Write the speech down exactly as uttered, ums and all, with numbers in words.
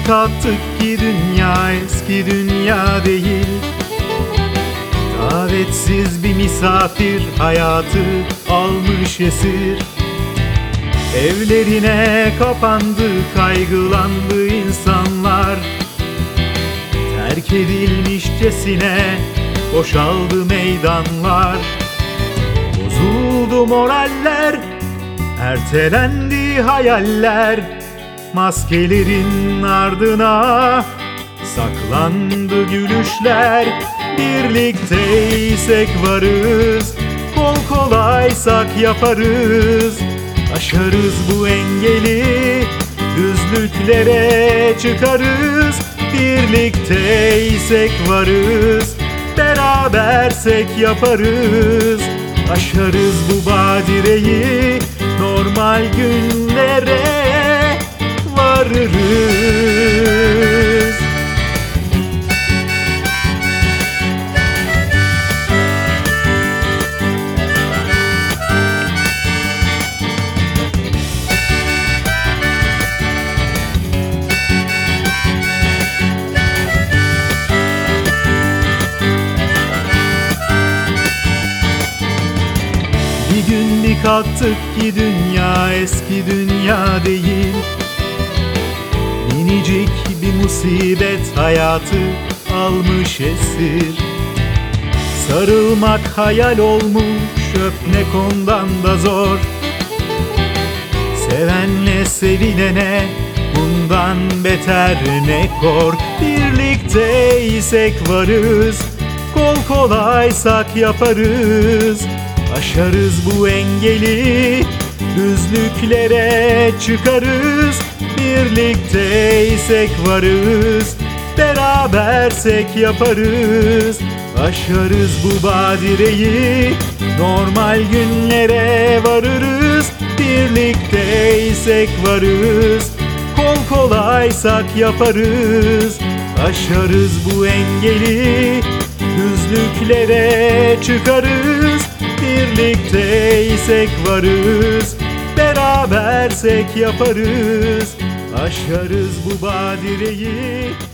bir kalktık ki dünya eski dünya değil. Davetsiz bir misafir hayatı almış esir. Evlerine kapandı, kaygılandı insanlar. Terk edilmişçesine boşaldı meydanlar. Bozuldu moraller, ertelendi hayaller. Maskelerin ardına saklandı gülüşler. Birlikteysek varız, kol kolaysak yaparız. Aşarız bu engeli, düzlüklere çıkarız. Birlikteysek varız, berabersek yaparız. Aşarız bu badireyi, normal günlere varırız. Bir gün bir kalktık ki dünya eski dünya değil. Minicik bir musibet hayatı almış esir. Sarılmak hayal olmuş, öpmek ondan da zor. Sevenle sevilene bundan beter ne kor. Birlikteysek varız, kol kolaysak yaparız. Aşarız bu engeli, düzlüklere çıkarız. Birlikteysek varız, berabersek yaparız. Aşarız bu badireyi, normal günlere varırız. Birlikteysek varız, kol kolaysak yaparız. Aşarız bu engeli, düzlüklere çıkarız. Birlikteysek varız, berabersek yaparız. Aşarız bu badireyi,